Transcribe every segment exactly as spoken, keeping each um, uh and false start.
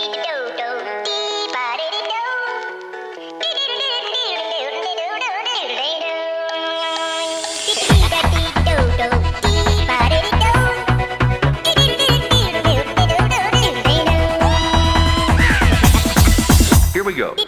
Here we go.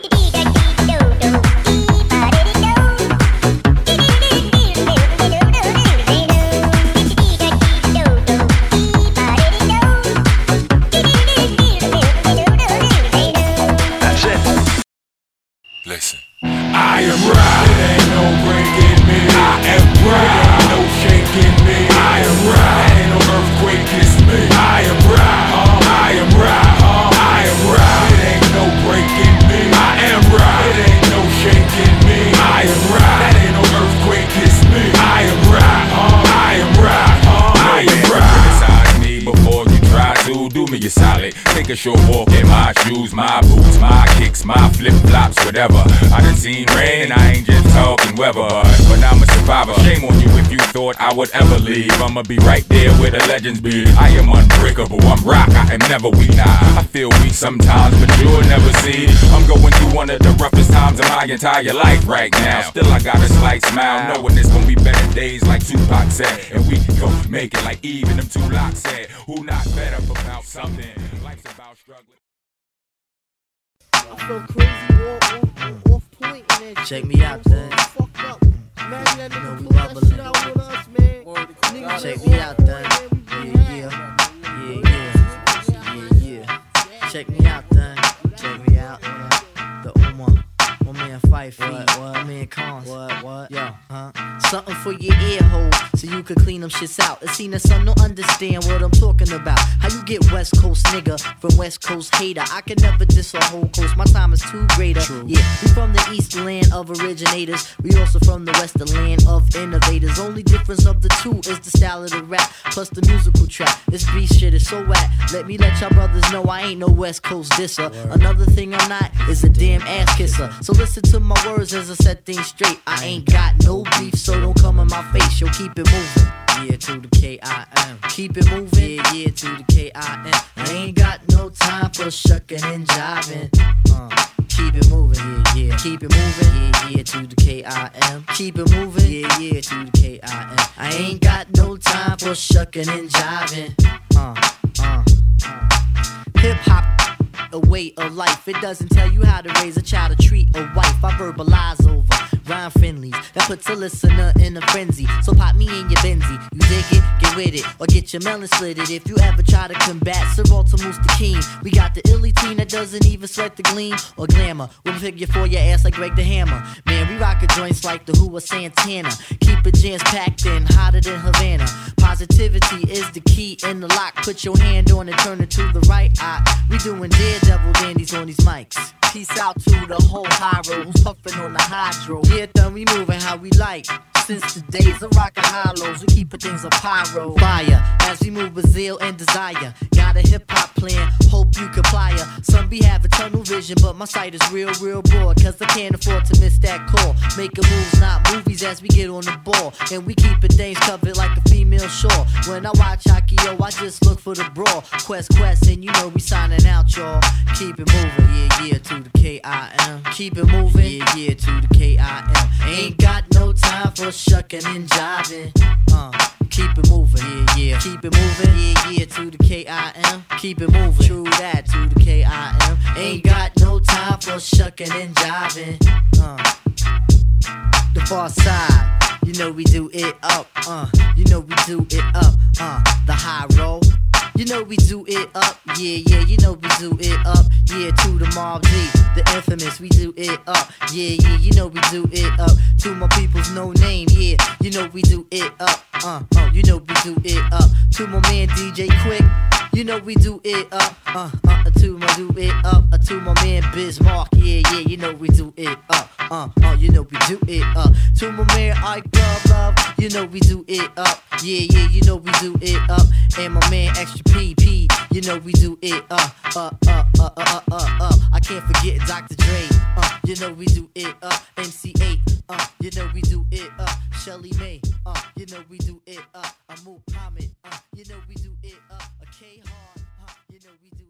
Listen. I am right. It ain't no breaking me. I am right. It ain't no shaking me. I am right. It ain't no earthquake, it's me. I am right. Uh, I am right. Uh, I am right. It ain't no breaking me. I am right. It ain't no shaking me. I am right. That ain't no earthquake, it's me. I am right. Uh, I am right. Uh, I am right. Criticize me before you try to do me a solid. Take a short walk in my shoes, my boots, my kicks, my flip-flops, whatever. I done seen rain and I ain't just talking weather, but I'm a survivor. Shame on you if you thought I would ever leave. I'ma be right there where the legends be. I am unbreakable, I'm rock, I am never weak. Nah, I feel weak sometimes, but you'll never see. I'm going through one of the roughest times of my entire life right now. Still I got a slight smile, knowing it's gonna be better days like Tupac said. And we gon' make it like even them two locks said. Who not better about something? Life's about struggling. I feel crazy, off, off, off point in that. Check me out, then. Fucked up. Man, that nigga pull that shit out with us, man. Nigga, Check me out, then. Yeah, yeah. Yeah, yeah. Yeah, yeah. Check me out, then. Check me out. The Uma. My man Fife. What? What? My man Cons. What? What? Yo, huh? Something for your ear hole, so you can clean them shits out. It seen that some don't understand what I'm talking about. How you get West Coast nigga from West Coast hater? I can never diss a whole coast, my time is too greater. True. Yeah, we from the east land of originators. We also from the western land of innovators. Only difference of the two is the style of the rap, plus the musical track. This beat shit is so whack. Let me let y'all brothers know I ain't no West Coast disser. Word. Another thing I'm not is a damn ass kisser. So listen to my words as I set things straight. I ain't got no beef, so don't come in my face. Yo, keep it moving. Yeah, to the K I M. Keep it moving. Yeah, yeah, to the K I M. I ain't got no time for shucking and jiving. Uh, keep it moving. Yeah, yeah. Keep it moving. Yeah, yeah, to the K I M. Keep it moving. Yeah, yeah, to the K I M. I ain't got no time for shucking and jiving. Uh, uh, uh. Hip hop. A way of life. It doesn't tell you how to raise a child or treat a wife. I verbalize over rhyme friendlies that puts a listener in a frenzy. So pop me in your Benzie. You dig it? Get with it. Or get your melon slitted. If you ever try to combat Sir Walter Mooster King, we got the illy teen that doesn't even sweat the gleam or glamour. We'll figure for your ass like Greg the Hammer. Man, we rockin' joints like the Who or Santana. Keep it jams packed in, hotter than Havana. Positivity is the key in the lock. Put your hand on it, turn it to the right eye. We doing daredevil dandies on these mics. Peace out to the whole high road who's puffin' on the hydro. Yeah, then we moving how we like. Since the days of rockin' hollows, we keepin' things a pyro. Fire, as we move with zeal and desire. Got a hip-hop plan, hope you comply. Some be having tunnel vision, but my sight is real, real broad. Cause I can't afford to miss that call. Making moves, not movies, as we get on the ball. And we keepin' things covered like a female shore. When I watch hockey, yo, I just look for the brawl. Quest, quest, and you know we signing out, y'all. Keep it moving, yeah, yeah, to the K I M. Keep it moving, yeah, yeah, to the K I M. Ain't got no time for shucking and jiving. Uh, keep it moving, yeah, yeah. Keep it moving, yeah, yeah, to the K I M. Keep it moving, true that, to the K I M. Ain't got no time for shucking and jiving. Uh, the far side, you know we do it up. Uh, you know we do it up. Uh, the high roll. You know we do it up, yeah, yeah, you know we do it up, yeah, to the Mob D, the infamous, we do it up, yeah, yeah, you know we do it up, to my people's no name, yeah, you know we do it up, uh, uh, you know we do it up, to my man D J Quick, you know we do it up, uh, uh, to my do it up, uh, to my man Bismarck, yeah, yeah, you know we do it up, uh, uh, you know we do it up, to my man Ike Love Love, you know we do it up, yeah, yeah, you know we do it up, and my man Extra P P, you know we do it up, uh, uh, uh, uh, uh, uh, uh, I can't forget Doctor Dre, uh, you know we do it up, M C eight, uh, you know we do it up, Shelly May, uh, you know we do it up, Amu Muhammad, uh, you know we do it up, a K Hard, uh, you know we do